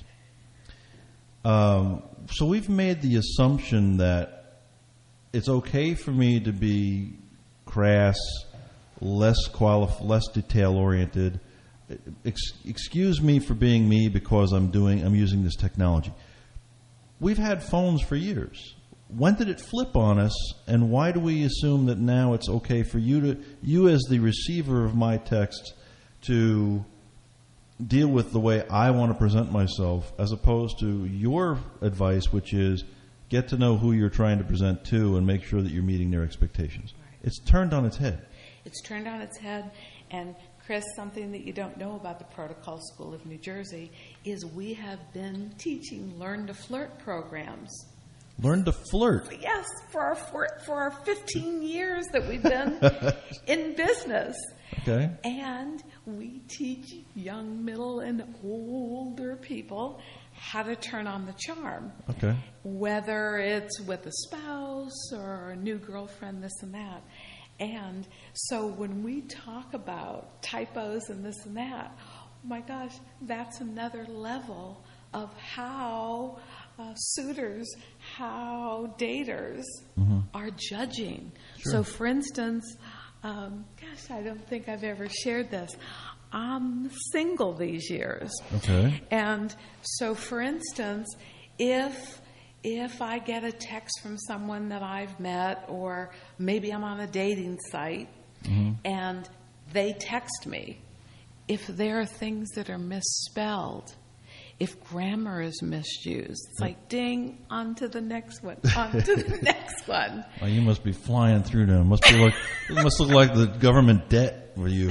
Um, so we've made the assumption that it's okay for me to be crass, less qualif- less detail oriented. Ex- excuse me for being me because I'm doing I'm using this technology. We've had phones for years. When did it flip on us, and why do we assume that now it's okay for you to you as the receiver of my text to deal with the way I want to present myself, as opposed to your advice, which is get to know who you're trying to present to and make sure that you're meeting their expectations? Right. It's turned on its head. It's turned on its head, and Chris, something that you don't know about the Protocol School of New Jersey is we have been teaching Learn to Flirt programs. Learn to flirt? Yes, for our for, for our fifteen years that we've been in business. Okay. And we teach young, middle, and older people how to turn on the charm. Okay. Whether it's with a spouse or a new girlfriend, this and that. And so when we talk about typos and this and that, oh my gosh, that's another level of how uh, suitors, how daters mm-hmm. are judging. Sure. So for instance, um, gosh, I don't think I've ever shared this. I'm single these years. Okay. And so for instance, if if I get a text from someone that I've met, or maybe I'm on a dating site, mm-hmm. and they text me, if there are things that are misspelled, if grammar is misused, it's like, ding, on to the next one, on to the next one. Oh, you must be flying through them. Must be like it must look like the government debt for you.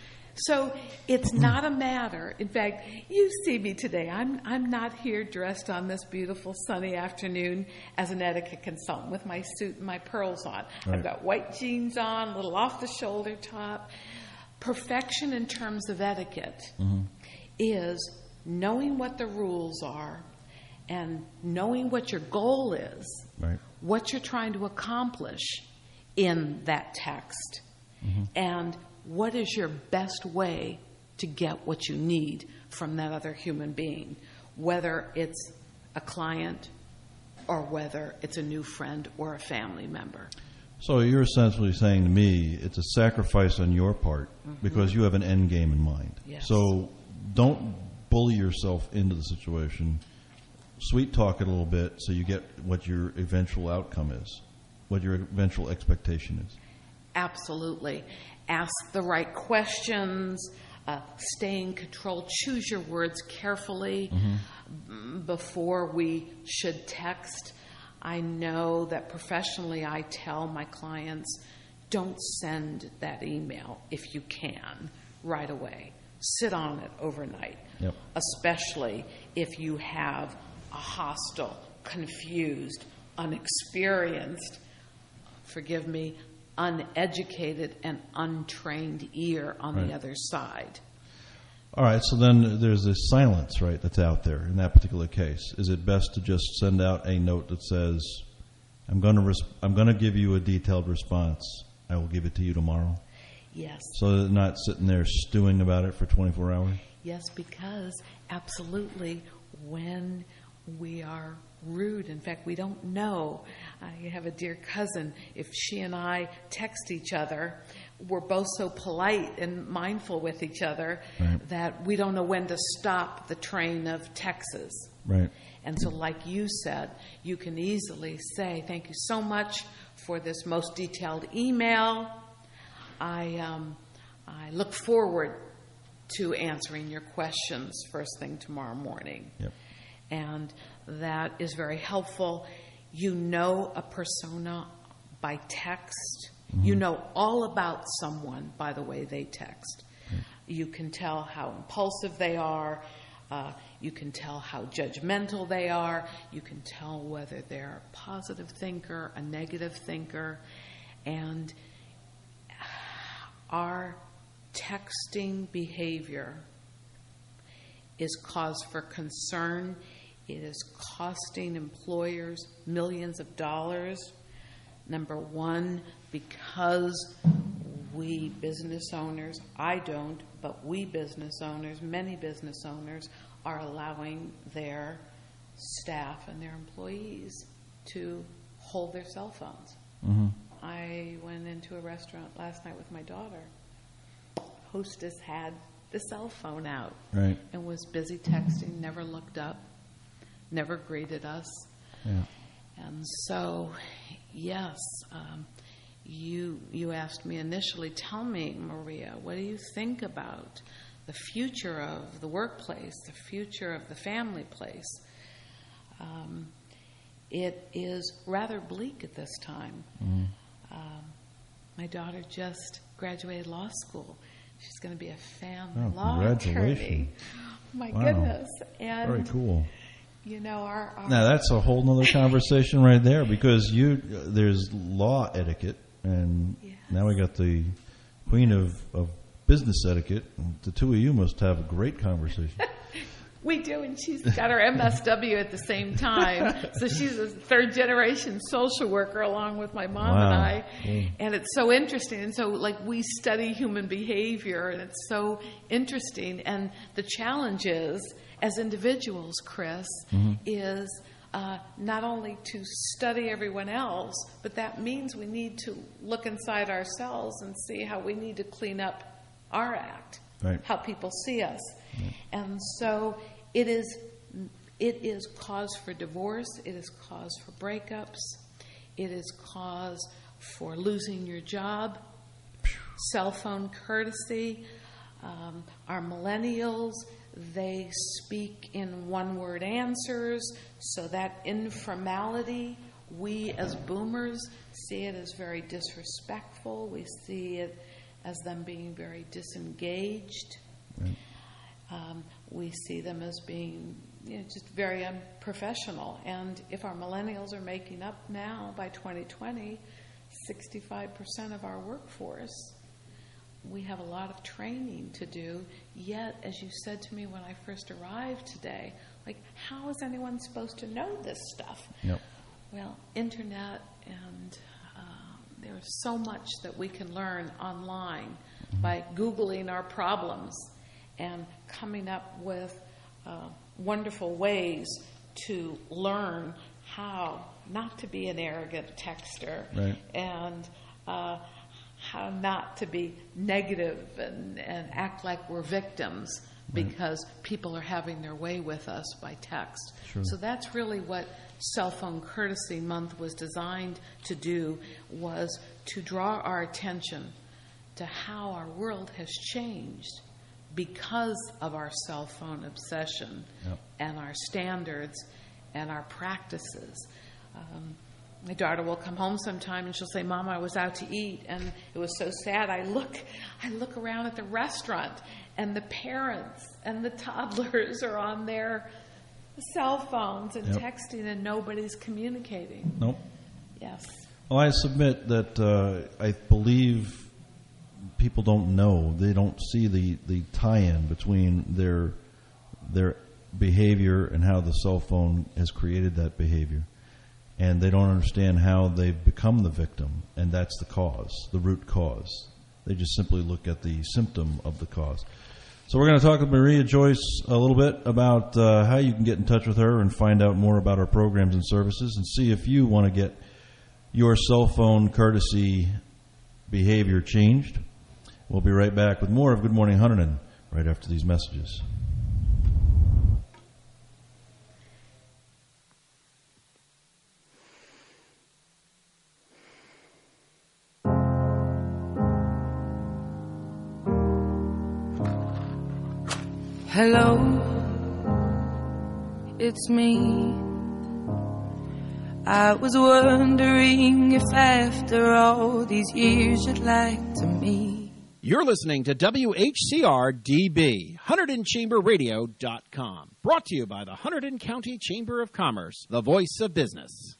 So it's not a matter. In fact, you see me today. I'm I'm not here dressed on this beautiful sunny afternoon as an etiquette consultant with my suit and my pearls on. Right. I've got white jeans on, a little off-the-shoulder top. Perfection in terms of etiquette mm-hmm. is knowing what the rules are and knowing what your goal is, right. what you're trying to accomplish in that text, mm-hmm. and what is your best way to get what you need from that other human being, whether it's a client or whether it's a new friend or a family member. So you're essentially saying to me it's a sacrifice on your part mm-hmm. because you have an end game in mind. Yes. So don't bully yourself into the situation. Sweet talk it a little bit so you get what your eventual outcome is, what your eventual expectation is. Absolutely. Ask the right questions, uh, stay in control, choose your words carefully mm-hmm. before we should text. I know that professionally I tell my clients, don't send that email if you can right away. Sit on it overnight, yep. especially if you have a hostile, confused, unexperienced, forgive me, uneducated and untrained ear on right. the other side. All right, so then there's this silence, right, that's out there in that particular case. Is it best to just send out a note that says, I'm going to res- I'm going to give you a detailed response. I will give it to you tomorrow? Yes. So they're not sitting there stewing about it for twenty-four hours? Yes, because absolutely when we are rude, in fact, we don't know. I have a dear cousin, if she and I text each other, we're both so polite and mindful with each other right. that we don't know when to stop the train of texts. Right. And so like you said, you can easily say, thank you so much for this most detailed email. I um, I look forward to answering your questions first thing tomorrow morning. Yep. And that is very helpful. You know a persona by text. Mm-hmm. You know all about someone by the way they text. Right. You can tell how impulsive they are. Uh, you can tell how judgmental they are. You can tell whether they're a positive thinker, a negative thinker. And our texting behavior is cause for concern. It is costing employers millions of dollars. Number one, because we business owners, I don't, but we business owners, many business owners, are allowing their staff and their employees to hold their cell phones. Mm-hmm. I went into a restaurant last night with my daughter. Hostess had the cell phone out, right, and was busy texting, never looked up, never greeted us. Yeah. And so, yes, um, you you asked me initially, tell me, Maria, what do you think about the future of the workplace, the future of the family place? Um, it is rather bleak at this time. Mm. Um, my daughter just graduated law school. She's going to be a family Oh, law attorney. congratulations. My Wow. goodness. And, Very cool. you know, our... our Now that's a whole nother conversation right there, because you there's law etiquette, and now we got the queen of, of business etiquette. The two of you must have a great conversation. We do, and she's got her M S W at the same time. So she's a third-generation social worker along with my mom Wow. and I. Mm. And it's so interesting. And so, like, we study human behavior, and it's so interesting. And the challenge is, as individuals, Chris, Mhm. is uh, not only to study everyone else, but that means we need to look inside ourselves and see how we need to clean up our act, Right. how people see us. And so it is it is cause for divorce, it is cause for breakups, it is cause for losing your job, cell phone courtesy. Um, our millennials, they speak in one-word answers, so that informality, we as boomers see it as very disrespectful. We see it as them being very disengaged. Right. Um, we see them as being, you know, just very unprofessional. And if our millennials are making up now by twenty twenty, sixty-five percent of our workforce, we have a lot of training to do. Yet, as you said to me when I first arrived today, like, how is anyone supposed to know this stuff? Yep. Well, internet, and um, there's so much that we can learn online by Googling our problems and coming up with uh, wonderful ways to learn how not to be an arrogant texter, Right. and uh, how not to be negative and, and act like we're victims because people are having their way with us by text. Sure. So that's really what Cell Phone Courtesy Month was designed to do, was to draw our attention to how our world has changed because of our cell phone obsession. Yep. And our standards and our practices. Um, my daughter will come home sometime and she'll say, "Mom, I was out to eat and it was so sad. I look, I look around at the restaurant and the parents and the toddlers are on their cell phones and Yep. texting, and nobody's communicating." Nope. Yes. Well, I submit that uh, I believe people don't know. They don't see the, the tie-in between their their behavior and how the cell phone has created that behavior. And they don't understand how they've become the victim, and that's the cause, the root cause. They just simply look at the symptom of the cause. So we're going to talk with Maria Joyce a little bit about uh, how you can get in touch with her and find out more about our programs and services, and see if you want to get your cell phone courtesy behavior changed. We'll be right back with more of Good Morning Hunterdon right after these messages. Hello, it's me. I was wondering if after all these years you'd like to meet. You're listening to W H C R D B, Hunterdon Chamber Radio dot com. Brought to you by the Hunterdon County Chamber of Commerce, the voice of business.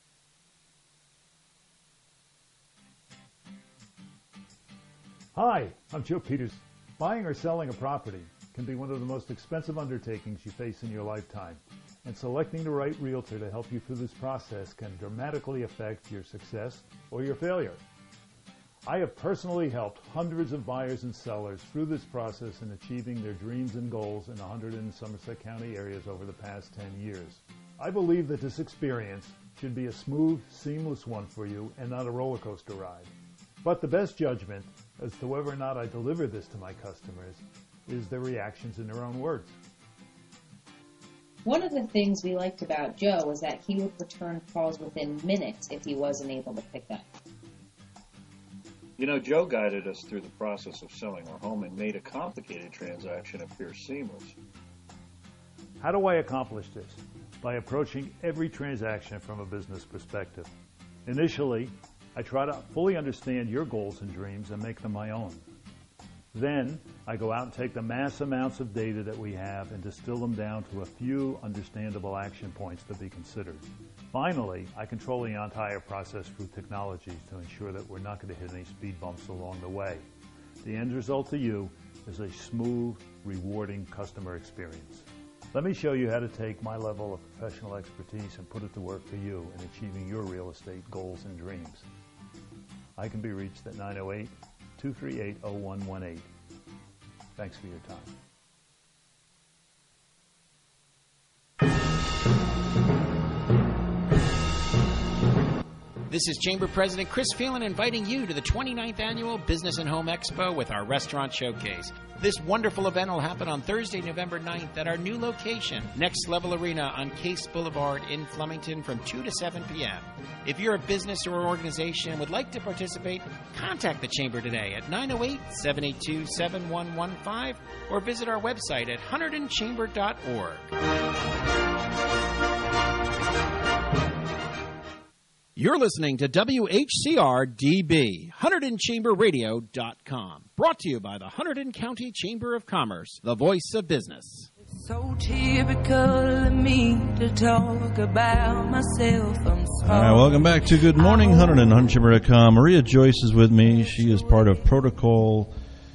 Hi, I'm Joe Peters. Buying or selling a property can be one of the most expensive undertakings you face in your lifetime, and selecting the right realtor to help you through this process can dramatically affect your success or your failure. I have personally helped hundreds of buyers and sellers through this process in achieving their dreams and goals in one hundred in Somerset County areas over the past ten years. I believe that this experience should be a smooth, seamless one for you and not a roller coaster ride. But the best judgment as to whether or not I deliver this to my customers is their reactions in their own words. One of the things we liked about Joe was that he would return calls within minutes if he wasn't able to pick up. You know, Joe guided us through the process of selling our home and made a complicated transaction appear seamless. How do I accomplish this? By approaching every transaction from a business perspective. Initially, I try to fully understand your goals and dreams and make them my own. Then, I go out and take the mass amounts of data that we have and distill them down to a few understandable action points to be considered. Finally, I control the entire process through technology to ensure that we're not going to hit any speed bumps along the way. The end result to you is a smooth, rewarding customer experience. Let me show you how to take my level of professional expertise and put it to work for you in achieving your real estate goals and dreams. I can be reached at nine oh eight, two three eight, oh one one eight. Thanks for your time. This is Chamber President Chris Phelan inviting you to the twenty-ninth Annual Business and Home Expo with our Restaurant Showcase. This wonderful event will happen on Thursday, November ninth at our new location, Next Level Arena on Case Boulevard in Flemington from two to seven p.m. If you're a business or organization and would like to participate, contact the Chamber today at nine oh eight, seven eight two, seven one one five or visit our website at hunterdon chamber dot org. You're listening to W H C R D B, Hunterdon Chamber Radio dot com. Brought to you by the Hunterdon County Chamber of Commerce, the voice of business. It's so typical of me to talk about myself. I'm sorry. All right, welcome back to Good Morning Hunterdon, Hunterdon Chamber dot com. Maria Joyce is with me. She is part of Protocol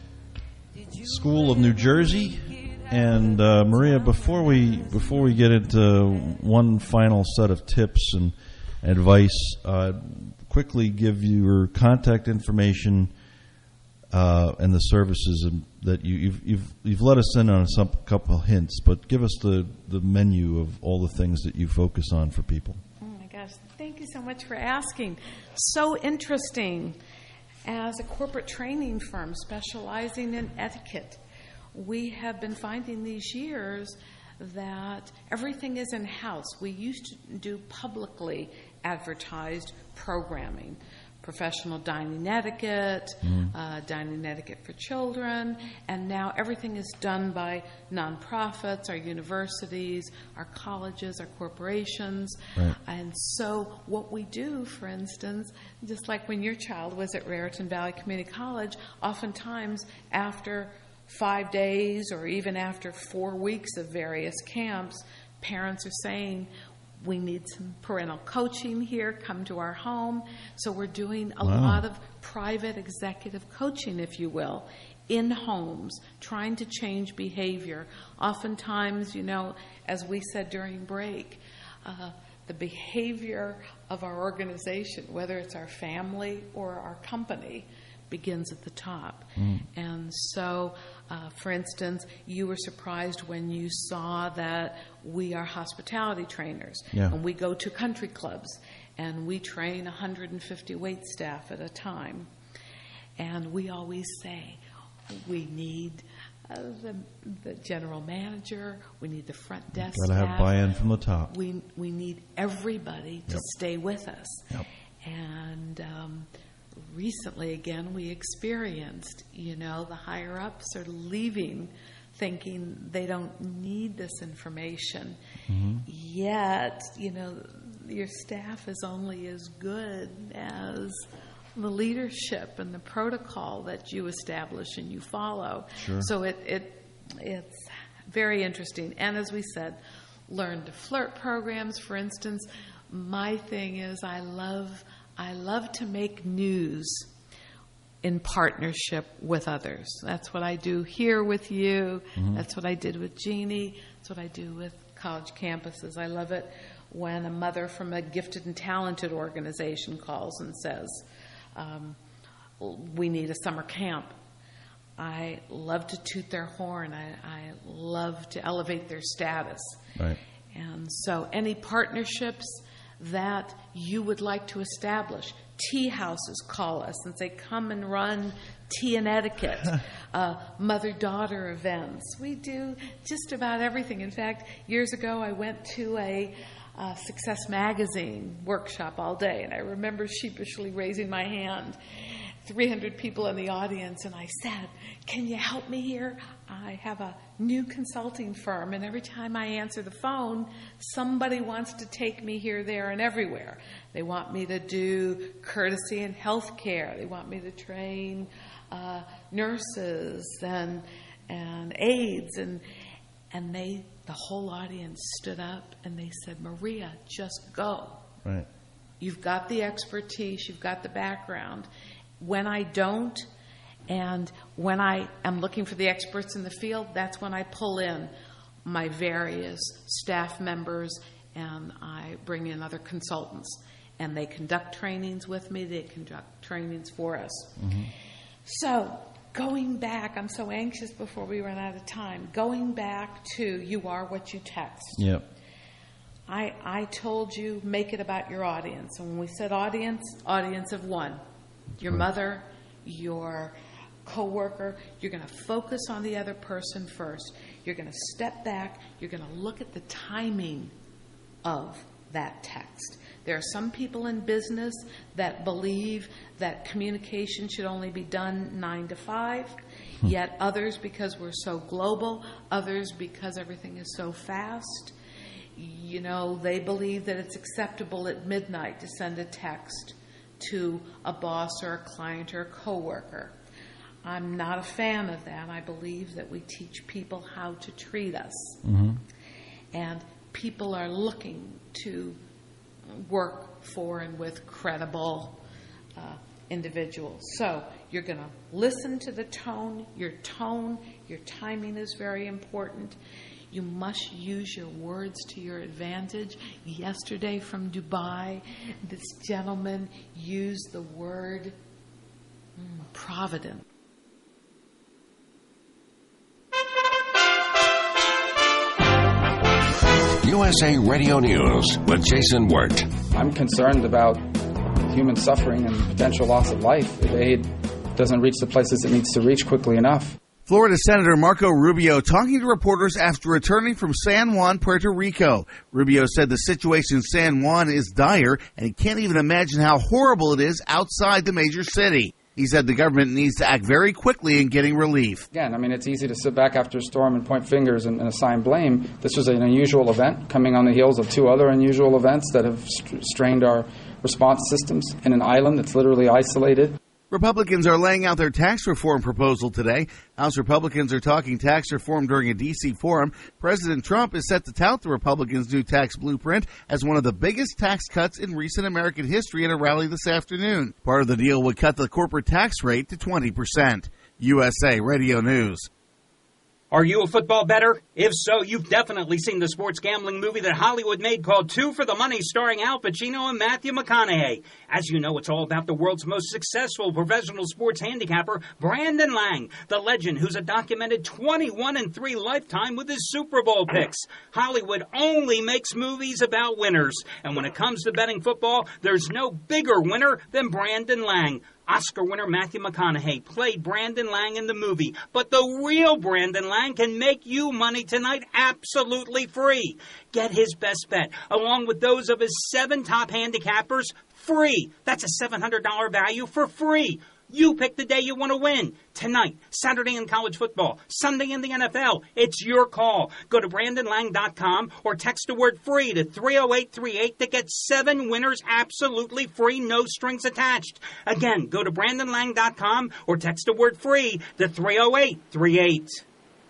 School of New Jersey. And uh, Maria, before we before we get into one final set of tips and advice, uh, quickly give your contact information uh, and the services that you, you've, you've you've let us in on some couple of hints, but give us the, the menu of all the things that you focus on for people. Oh my gosh, thank you so much for asking. So interesting. As a corporate training firm specializing in etiquette, we have been finding these years that everything is in-house. We used to do publicly advertised programming, professional dining etiquette, mm. uh, dining etiquette for children, and now everything is done by nonprofits, our universities, our colleges, our corporations. Right. And so what we do, for instance, just like when your child was at Raritan Valley Community College, oftentimes after five days or even after four weeks of various camps, parents are saying, we need some parental coaching here, come to our home. So we're doing a wow. lot of private executive coaching, if you will, in homes, trying to change behavior. Oftentimes, you know, as we said during break, uh, the behavior of our organization, whether it's our family or our company, begins at the top. Mm. And so, uh, for instance, you were surprised when you saw that we are hospitality trainers. Yeah. And we go to country clubs and we train one hundred fifty wait staff at a time. And we always say, we need uh, the, the general manager, we need the front desk Got to have staff. buy-in from the top. We, we need everybody to Yep. stay with us. Yep. And um, recently, again, we experienced, you know, the higher-ups are leaving thinking they don't need this information. Mm-hmm. Yet, you know, your staff is only as good as the leadership and the protocol that you establish and you follow. Sure. So it, it it's very interesting. And as we said, learn to flirt programs, for instance. My thing is I love I love to make news. in partnership with others. That's what I do here with you. Mhm. That's what I did with Jeannie. That's what I do with college campuses. I love it when a mother from a gifted and talented organization calls and says, um, we need a summer camp. I love to toot their horn. I, I love to elevate their status. Right. And so any partnerships that you would like to establish, tea houses call us and say, come and run tea and etiquette, uh, mother-daughter events. We do just about everything. In fact, years ago I went to a uh, Success Magazine workshop all day, and I remember sheepishly raising my hand. three hundred people in the audience, and I said, can you help me here? I have a new consulting firm, and every time I answer the phone, somebody wants to take me here, there, and everywhere. They want me to do courtesy in healthcare. They want me to train uh, nurses and and aides, and and they the whole audience stood up and they said, Maria, just go. Right. You've got the expertise, you've got the background. When I don't, and when I am looking for the experts in the field, that's when I pull in my various staff members and I bring in other consultants. And they conduct trainings with me, they conduct trainings for us. Mm-hmm. So, going back, I'm so anxious before we run out of time, going back to you are what you text. Yep. I, I told you, make it about your audience. And when we said audience, audience of one. Your mother, your coworker, you're going to focus on the other person first. You're going to step back. You're going to look at the timing of that text. There are some people in business that believe that communication should only be done nine to five, yet others, because we're so global, others because everything is so fast, you know, they believe that it's acceptable at midnight to send a text to a boss or a client or a coworker. I'm not a fan of that. I believe that we teach people how to treat us. Mm-hmm. And people are looking to work for and with credible uh, individuals. So you're going to listen to the tone. Your tone, your timing is very important. You must use your words to your advantage. Yesterday from Dubai, this gentleman used the word mm, provident. U S A Radio News with Jason Wirt. I'm concerned about human suffering and potential loss of life if aid doesn't reach the places it needs to reach quickly enough. Florida Senator Marco Rubio talking to reporters after returning from San Juan, Puerto Rico. Rubio said the situation in San Juan is dire and he can't even imagine how horrible it is outside the major city. He said the government needs to act very quickly in getting relief. Again, I mean, it's easy to sit back after a storm and point fingers and, and assign blame. This was an unusual event coming on the heels of two other unusual events that have st- strained our response systems in an island that's literally isolated. Republicans are laying out their tax reform proposal today. House Republicans are talking tax reform during a D C forum. President Trump is set to tout the Republicans' new tax blueprint as one of the biggest tax cuts in recent American history at a rally this afternoon. Part of the deal would cut the corporate tax rate to twenty percent. U S A Radio News. Are you a football bettor? If so, you've definitely seen the sports gambling movie that Hollywood made called Two for the Money, starring Al Pacino and Matthew McConaughey. As you know, it's all about the world's most successful professional sports handicapper, Brandon Lang, the legend who's a documented twenty-one and three lifetime with his Super Bowl picks. Hollywood only makes movies about winners. And when it comes to betting football, there's no bigger winner than Brandon Lang. Oscar winner Matthew McConaughey played Brandon Lang in the movie, but the real Brandon Lang can make you money tonight absolutely free. Get his best bet, along with those of his seven top handicappers, free. That's a seven hundred dollars value for free. You pick the day you want to win. Tonight, Saturday in college football, Sunday in the N F L. It's your call. Go to Brandon Lang dot com or text the word free to three oh eight three eight to get seven winners absolutely free, no strings attached. Again, go to Brandon Lang dot com or text the word free to three oh eight three eight.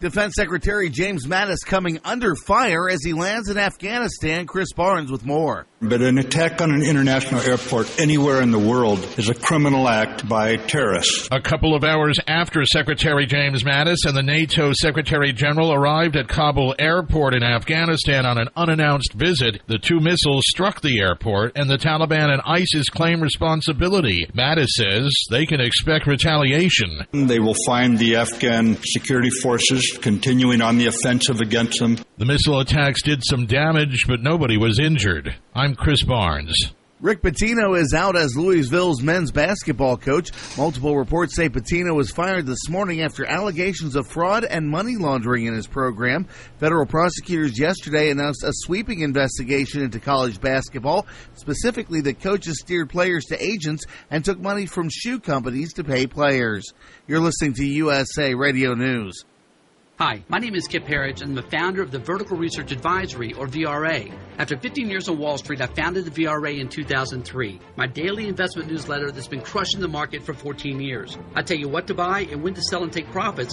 Defense Secretary James Mattis coming under fire as he lands in Afghanistan. Chris Barnes with more. But an attack on an international airport anywhere in the world is a criminal act by terrorists. A couple of hours after Secretary James Mattis and the NATO Secretary General arrived at Kabul airport in Afghanistan on an unannounced visit, the two missiles struck the airport and the Taliban and ISIS claim responsibility. Mattis says they can expect retaliation. They will find the Afghan security forces continuing on the offensive against them. The missile attacks did some damage, but nobody was injured. I'm Chris Barnes. Rick Pitino is out as Louisville's men's basketball coach. Multiple reports say Pitino was fired this morning after allegations of fraud and money laundering in his program. Federal prosecutors yesterday announced a sweeping investigation into college basketball, specifically that coaches steered players to agents and took money from shoe companies to pay players. You're listening to U S A Radio News. Hi, my name is Kip Harridge, and I'm the founder of the Vertical Research Advisory, or V R A. After fifteen years on Wall Street, I founded the V R A in two thousand three, my daily investment newsletter that's been crushing the market for fourteen years. I tell you what to buy and when to sell and take profits